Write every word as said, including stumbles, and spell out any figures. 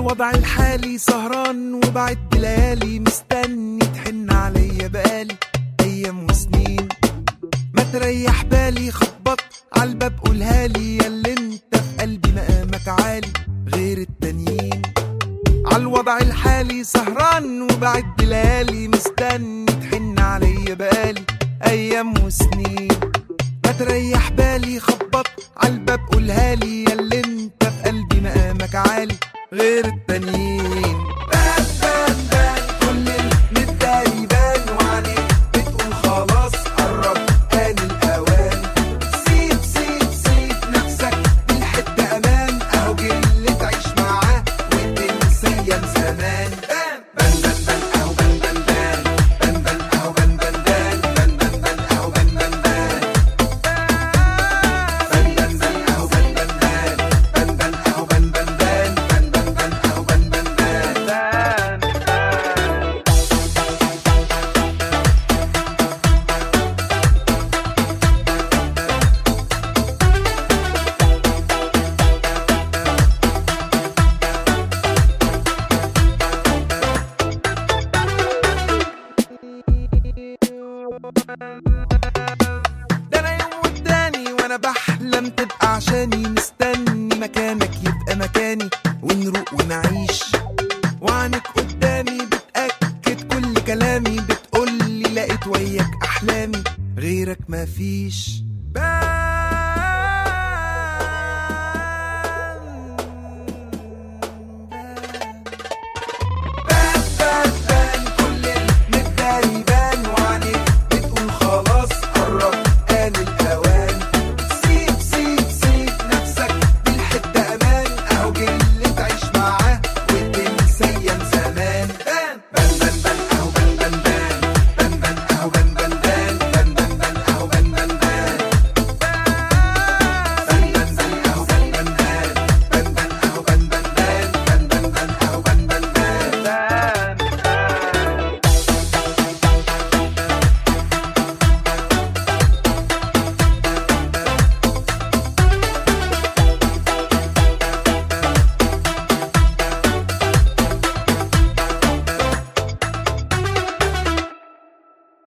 عالوضع الحالي سهران وبعد ليالي مستني تحن عليا بقالي ايام وسنين. ما تريح بالي خبط عالباب قولها لي ياللي انت في قلبي مقامك عالي غير التانيين. عالوضع الحالي سهران وبعد ليالي مستني تحن عليا بقالي ايام وسنين. ما تريح بالي خبط عالباب قولها لي ياللي انت في قلبي مقامك عالي غير التانيين. بان بان بان كل المداري بان وعليك بتقول خلاص قرب آن الأوان. سيب سيب سيب نفسك بالحتة أمان أهو جه اللي تعيش معاه وتنسى أيام زمان. بان بان بان بان أهو بان بان بان بان بان أهو بان بان بان بان بان بان أهو بان بان بان بان بان بان أهو بان بان بان بان بان أهو بان بان بان بان بان بان أهو بان بان بان. ده انا يوم والتاني وانا بحلم تبقى عشاني مستني مكانك يبقى مكاني ونروق ونعيش وعنك قدامي بتأكد كل كلامي بتقولي لقيت وياك احلامي غيرك مفيش.